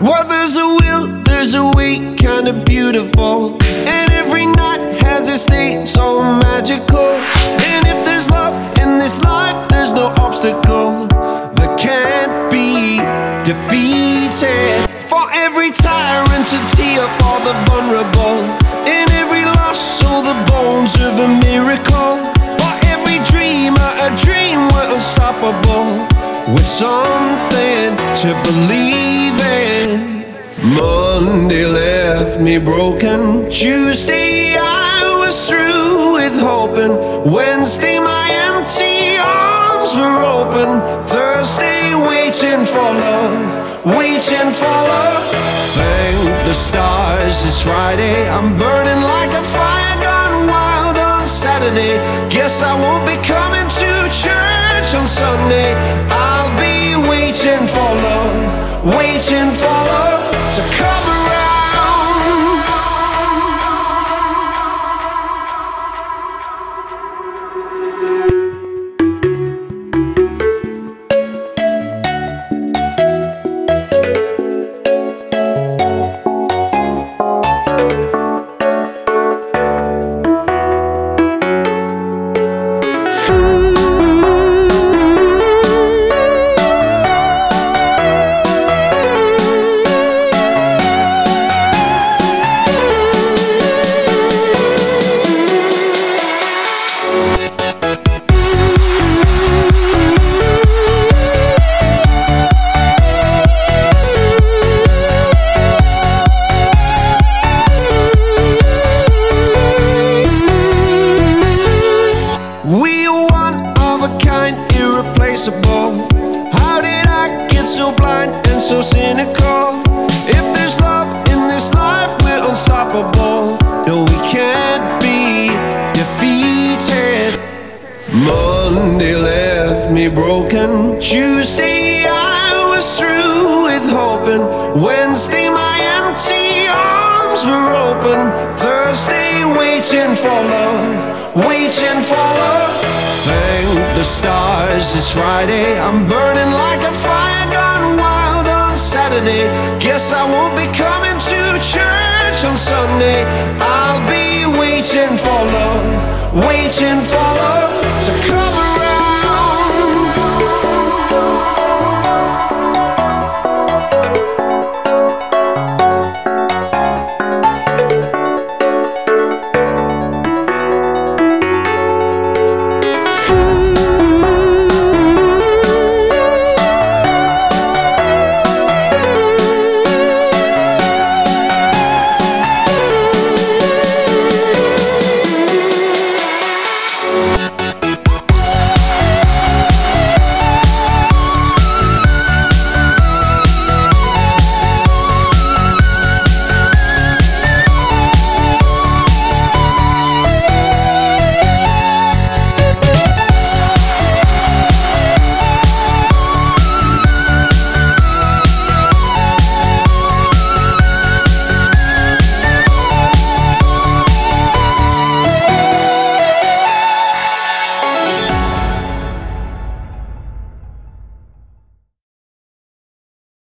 Well, there's a will, there's a way, kinda beautiful. And every night has its day, so magical. And if there's love in this life, there's no obstacle that can't be defeated. For every tyrant to tear for the vulnerable. In every loss, so the bones of a miracle. For every dreamer, a dream we're unstoppable. With something to believe in. Monday left me broken. Tuesday I was through with hoping. Wednesday my empty arms were open. Thursday waiting for love, waiting for love. Thank the stars it's Friday. I'm burning like a fire gone wild on Saturday. Guess I won't be coming to church on Sunday. I'll be waiting for love, waiting for love to come around. We are one of a kind, irreplaceable. How did I get so blind and so cynical? If there's love in this life, we're unstoppable. No, we can't be defeated. Monday left me broken. Tuesday I was through with hoping. Wednesday my empty arms were open. Thursday waiting for love, waiting for love. Thank the stars it's Friday. I'm burning like a fire gone wild on Saturday. Guess I won't be coming to church on Sunday. I'll be waiting for love, waiting for love